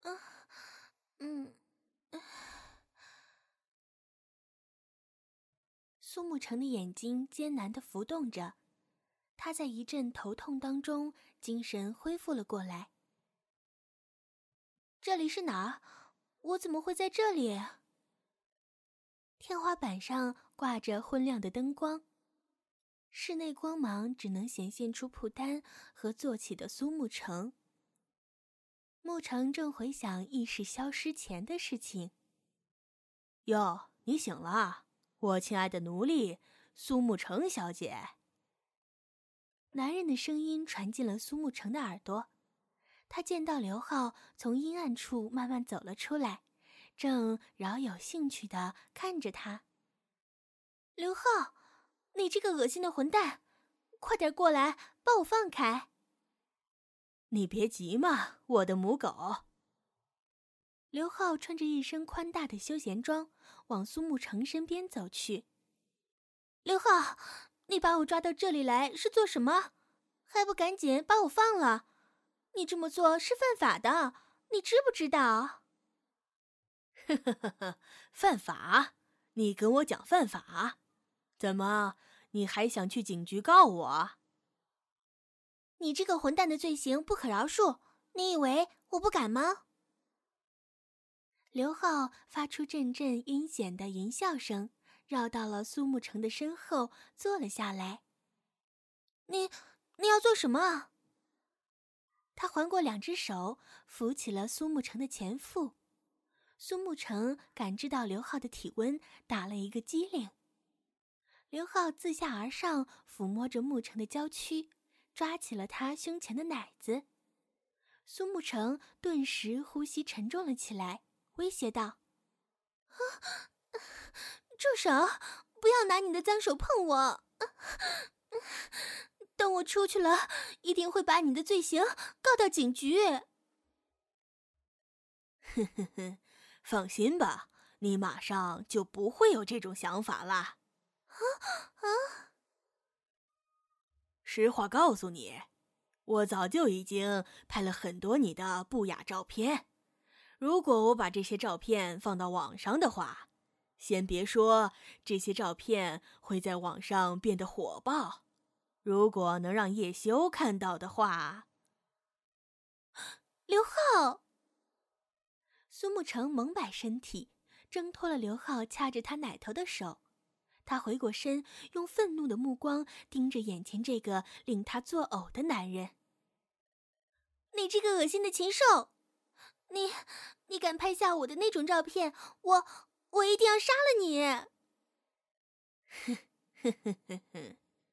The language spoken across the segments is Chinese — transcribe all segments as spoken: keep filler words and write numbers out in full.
嗯，苏沐橙的眼睛艰难地浮动着，他在一阵头痛当中，精神恢复了过来。这里是哪儿？我怎么会在这里？天花板上挂着昏亮的灯光，室内光芒只能显现出蒲丹和坐起的苏沐橙。沐橙正回想意识消失前的事情。 哟，你醒了，我亲爱的奴隶苏沐橙小姐。 男人的声音传进了苏沐橙的耳朵。他见到刘浩从阴暗处慢慢走了出来，正饶有兴趣地看着他。刘浩，你这个恶心的混蛋，快点过来把我放开。 你别急嘛，我的母狗。 刘浩穿着一身宽大的休闲装，往苏沐橙身边走去。刘浩，你把我抓到这里来是做什么？还不赶紧把我放了？你这么做是犯法的，你知不知道？ 呵呵呵呵，犯法？你跟我讲犯法？怎么，你还想去警局告我？ 你这个混蛋的罪行不可饶恕，你以为我不敢吗？刘浩发出阵阵阴险的淫笑声，绕到了苏沐橙的身后，坐了下来。你，你要做什么？他环过两只手，扶起了苏沐橙的前腹。苏沐橙感知到刘浩的体温，打了一个激灵。刘浩自下而上抚摸着沐橙的娇躯，抓起了他胸前的奶子。苏沐橙顿时呼吸沉重了起来，威胁道：“啊，住手！不要拿你的脏手碰我！等我出去了，一定会把你的罪行告到警局。” 呵呵呵，放心吧，你马上就不会有这种想法啦。 啊啊！ 实话告诉你，我早就已经拍了很多你的不雅照片。如果我把这些照片放到网上的话，先别说这些照片会在网上变得火爆，如果能让叶修看到的话…… 刘浩！苏沐橙猛摆身体，挣脱了刘浩掐着他奶头的手。他回过身，用愤怒的目光盯着眼前这个令他作呕的男人。你这个恶心的禽兽！你，你敢拍下我的那种照片，我，我一定要杀了你！ 呵呵呵呵呵。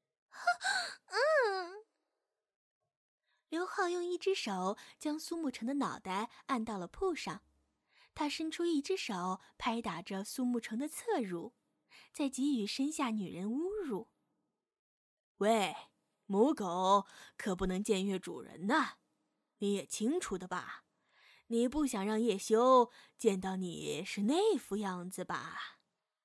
嗯。刘浩用一只手将苏沐橙的脑袋按到了铺上，他伸出一只手拍打着苏沐橙的侧乳，在给予身下女人侮辱。 喂，母狗可不能僭越主人呐，你也清楚的吧？你不想让叶修见到你是那副样子吧？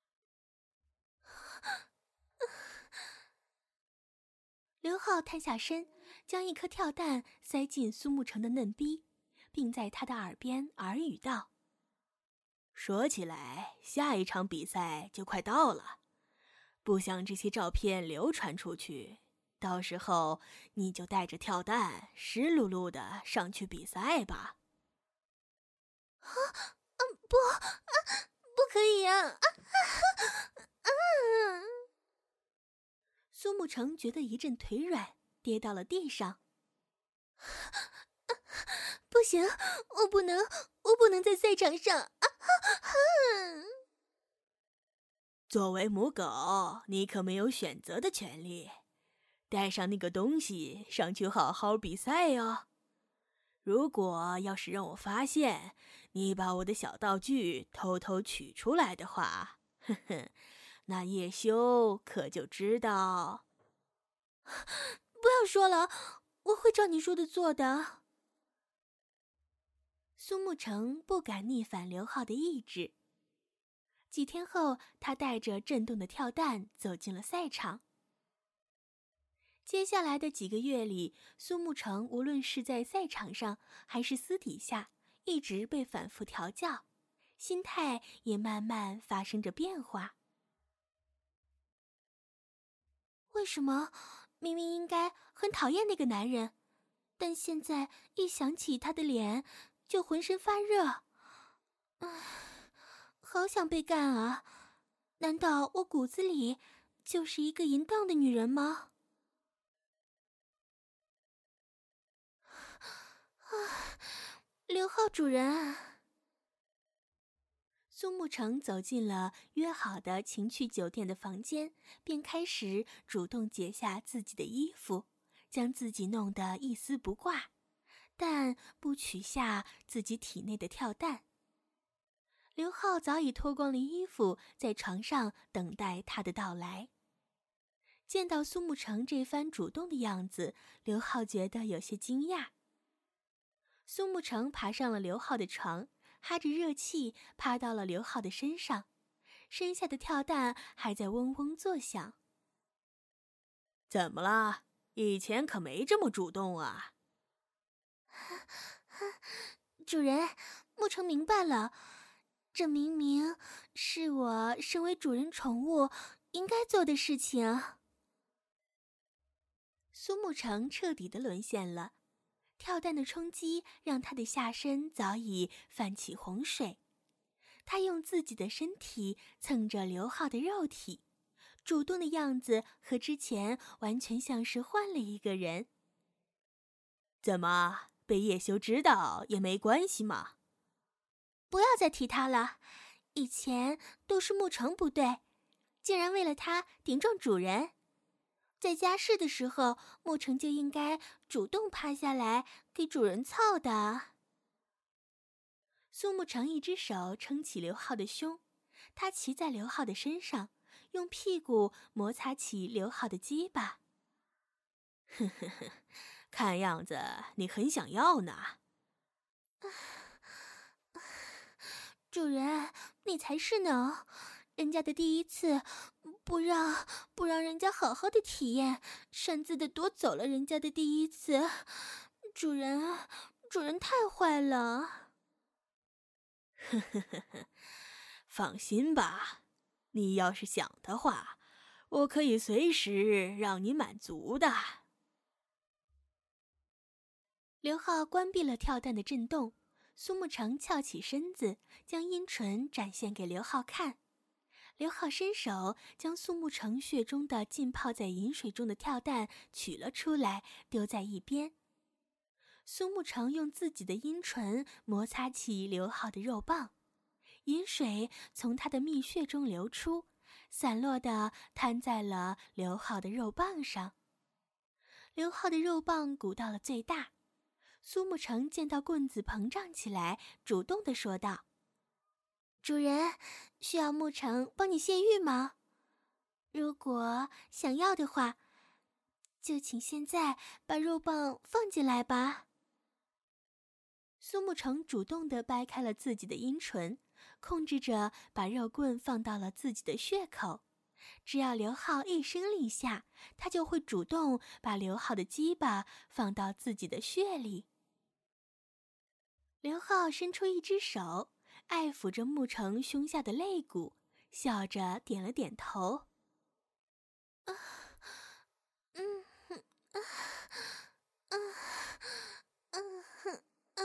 刘浩探下身，将一颗跳蛋塞进苏沐橙的嫩逼，并在他的耳边耳语道：“ 说起来，下一场比赛就快到了，不想这些照片流传出去，到时候你就带着跳蛋湿漉漉的上去比赛吧。” 啊，嗯，不，啊，不可以啊！啊啊啊！苏沐橙觉得一阵腿软，跌到了地上。不行，我不能，我不能在赛场上！啊啊！ 作为母狗，你可没有选择的权利，带上那个东西上去好好比赛哦。如果要是让我发现你把我的小道具偷偷取出来的话，呵呵，那叶修可就知道。 不要说了，我会照你说的做的。苏沐橙不敢逆反刘浩的意志。几天后，他带着震动的跳蛋走进了赛场。接下来的几个月里，苏沐橙无论是在赛场上还是私底下， 一直被反复调教，心态也慢慢发生着变化。为什么明明应该很讨厌那个男人，但现在一想起他的脸就浑身发热？唉，好想被干啊！难道我骨子里就是一个淫荡的女人吗？啊，刘浩主人。苏沐橙走进了约好的情趣酒店的房间，便开始主动解下自己的衣服，将自己弄得一丝不挂，但不取下自己体内的跳蛋。刘浩早已脱光了衣服，在床上等待他的到来。见到苏沐橙这番主动的样子，刘浩觉得有些惊讶。苏沐橙爬上了刘浩的床，哈着热气趴到了刘浩的身上，身下的跳蛋还在嗡嗡作响。 怎么了？以前可没这么主动啊。 主人，沐橙明白了，这明明是我身为主人宠物应该做的事情。苏沐橙彻底的沦陷了，跳蛋的冲击让他的下身早已泛起洪水。他用自己的身体蹭着刘浩的肉体，主动的样子和之前完全像是换了一个人。 怎么，被叶修知道也没关系吗？ 不要再提他了，以前都是沐橙不对，竟然为了他顶撞主人。在家事的时候，沐橙就应该主动趴下来给主人操的。苏沐橙一只手撑起刘浩的胸，他骑在刘浩的身上，用屁股摩擦起刘浩的鸡巴。 呵呵呵，看样子你很想要呢。 主人，你才是呢！人家的第一次，不让不让人家好好的体验，擅自的夺走了人家的第一次。主人，主人太坏了！ 呵呵呵呵，放心吧，你要是想的话，我可以随时让你满足的。 刘浩关闭了跳蛋的震动，苏沐橙翘起身子，将阴唇展现给刘浩看。刘浩伸手将苏沐橙血中的浸泡在饮水中的跳蛋取了出来，丢在一边。苏沐橙用自己的阴唇摩擦起刘浩的肉棒，饮水从他的蜜穴中流出，散落地摊在了刘浩的肉棒上。刘浩的肉棒鼓到了最大，苏沐橙见到棍子膨胀起来，主动地说道：“主人，需要沐橙帮你泄欲吗？如果想要的话，就请现在把肉棒放进来吧。”苏沐橙主动地掰开了自己的阴唇，控制着把肉棍放到了自己的穴口。只要刘浩一声令下，他就会主动把刘浩的鸡巴放到自己的穴里。刘浩伸出一只手，爱抚着沐橙胸下的肋骨，笑着点了点头。啊，嗯，啊，啊，啊，啊！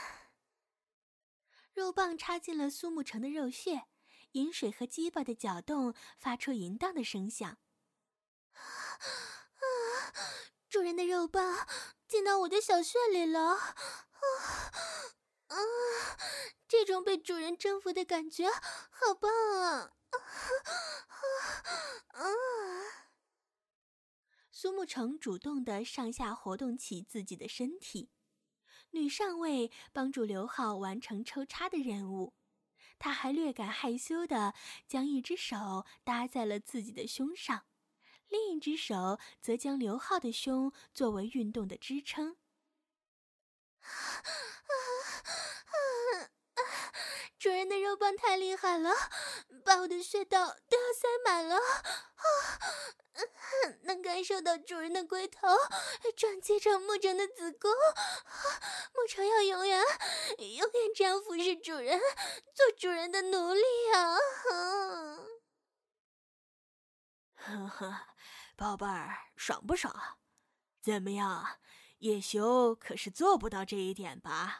肉棒插进了苏沐橙的肉穴，饮水和鸡巴的搅动发出淫荡的声响。啊！主人的肉棒进到我的小穴里了！啊啊！这种被主人征服的感觉好棒啊！啊啊！苏沐橙主动地上下活动起自己的身体。女上尉帮助刘浩完成抽插的任务，她还略感害羞地将一只手搭在了自己的胸上，另一只手则将刘浩的胸作为运动的支撑。主人的肉棒太厉害了， 把我的穴道都要塞满了。啊，能感受到主人的龟头撞击着牧城的子宫。牧城要永远永远这样服侍主人，做主人的奴隶啊！ 呵呵，宝贝儿，爽不爽？怎么样，叶修可是做不到这一点吧？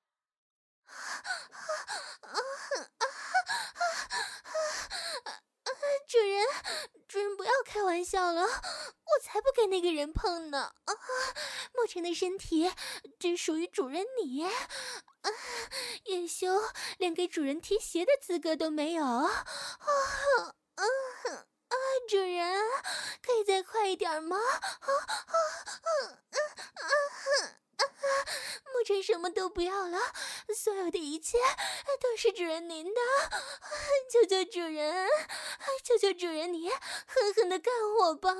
主人，主人不要开玩笑了，我才不给那个人碰呢！啊，牧尘的身体只属于主人你，啊，叶修连给主人提鞋的资格都没有。啊啊啊！主人，可以再快一点吗？啊啊啊啊啊！牧尘什么都不要了，所有的一切都是主人您的，求求主人，求求主人你狠狠地干我吧！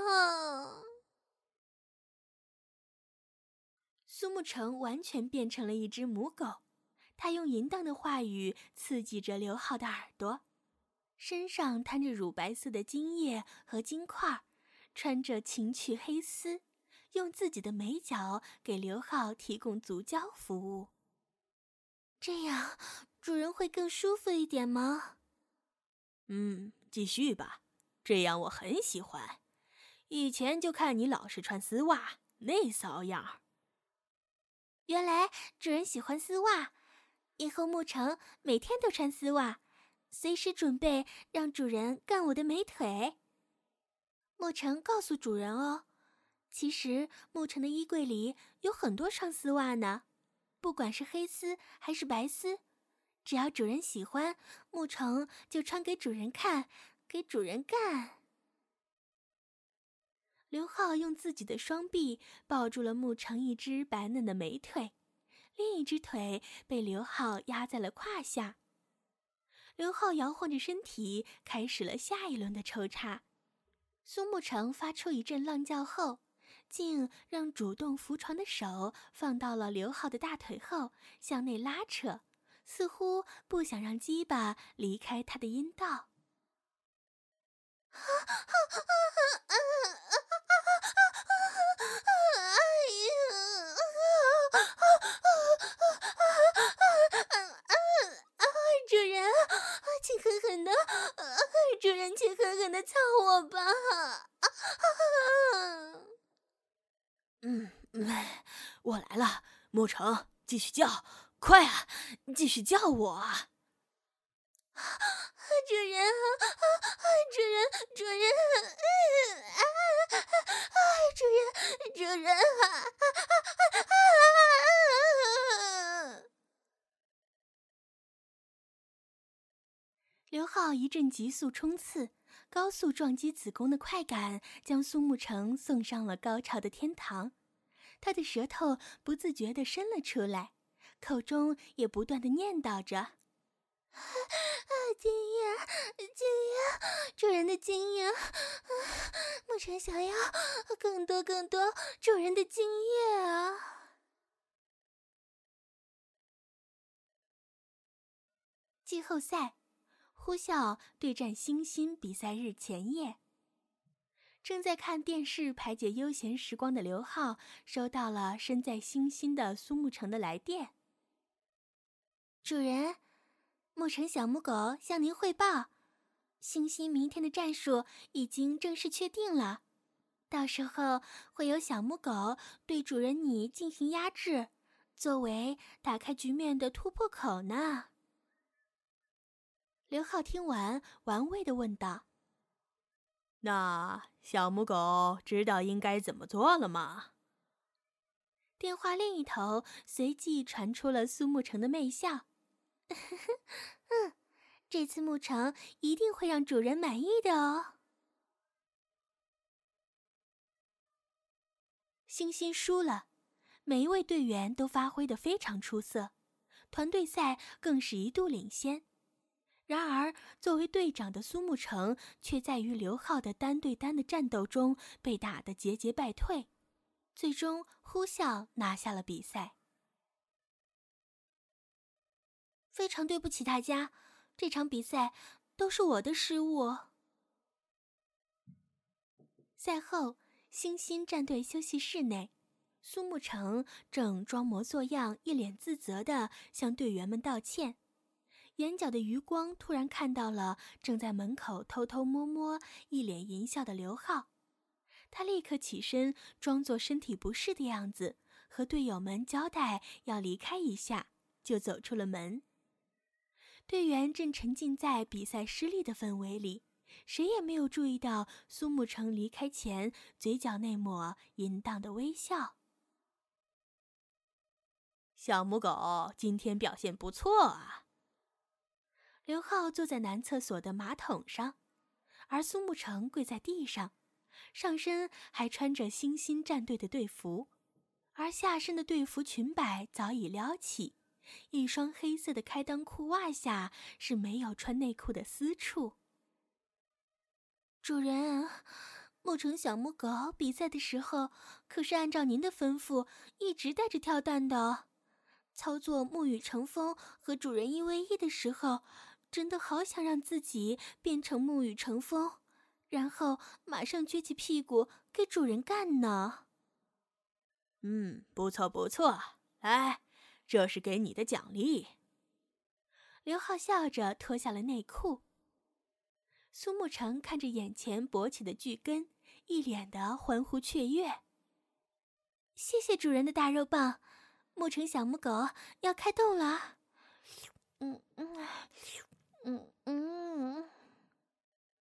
苏沐橙完全变成了一只母狗，他用淫荡的话语刺激着刘浩的耳朵，身上摊着乳白色的精液和金块，穿着情趣黑丝，用自己的美脚给刘浩提供足交服务。这样，主人会更舒服一点吗？ 嗯，继续吧，这样我很喜欢。以前就看你老是穿丝袜，那骚样。 原来主人喜欢丝袜，以后沐橙每天都穿丝袜，随时准备让主人干我的美腿。沐橙告诉主人哦，其实沐橙的衣柜里有很多双丝袜呢，不管是黑丝还是白丝，只要主人喜欢，沐橙就穿给主人看，给主人干。刘浩用自己的双臂抱住了沐橙一只白嫩的美腿，另一只腿被刘浩压在了胯下。刘浩摇晃着身体，开始了下一轮的抽插。苏沐橙发出一阵浪叫后，竟让主动扶床的手放到了刘浩的大腿后，向内拉扯，似乎不想让鸡巴离开他的阴道。主人，请狠狠的，主人，请狠狠的操我吧！ 嗯，我来了，沐橙，继续叫，快啊，继续叫我啊！ 主人，主人，主人，主人，主人啊！刘浩一阵急速冲刺，高速撞击子宫的快感将苏沐橙送上了高潮的天堂。他的舌头不自觉地伸了出来，口中也不断地念叨着：“啊，精液，精液，主人的精液，沐橙想要更多更多主人的精液啊！”季后赛。呼啸对战星星比赛日前夜，正在看电视排解悠闲时光的刘浩收到了身在星星的苏沐橙的来电。主人，沐橙小母狗向您汇报，星星明天的战术已经正式确定了，到时候会有小母狗对主人你进行压制，作为打开局面的突破口呢。刘浩听完，玩味地问道：“ 那小母狗知道应该怎么做了吗？” 电话另一头随即传出了苏沐橙的媚笑：“嗯，这次沐橙一定会让主人满意的哦。”星星输了，每一位队员都发挥得非常出色，团队赛更是一度领先。然而，作为队长的苏沐橙却在与刘浩的单对单的战斗中被打得节节败退，最终呼啸拿下了比赛。非常对不起大家，这场比赛都是我的失误。赛后，星星战队休息室内，苏沐橙正装模作样、一脸自责地向队员们道歉。眼角的余光突然看到了正在门口偷偷摸摸、一脸淫笑的刘浩，他立刻起身，装作身体不适的样子，和队友们交代要离开一下，就走出了门。队员正沉浸在比赛失利的氛围里，谁也没有注意到苏沐橙离开前嘴角那抹淫荡的微笑。 小母狗今天表现不错啊。 刘浩坐在男厕所的马桶上，而苏沐橙跪在地上，上身还穿着星星战队的队服，而下身的队服裙摆早已撩起，一双黑色的开裆裤袜下是没有穿内裤的私处。主人，沐橙小母狗比赛的时候可是按照您的吩咐一直带着跳蛋的，操作沐雨成风和主人一 v 一的时候，真的好想让自己变成沐雨成风，然后马上撅起屁股给主人干呢。 嗯，不错不错，来，这是给你的奖励。 刘浩笑着脱下了内裤。苏沐橙看着眼前勃起的巨根，一脸的欢呼雀跃。谢谢主人的大肉棒，沐橙小母狗要开动了。嗯嗯嗯嗯。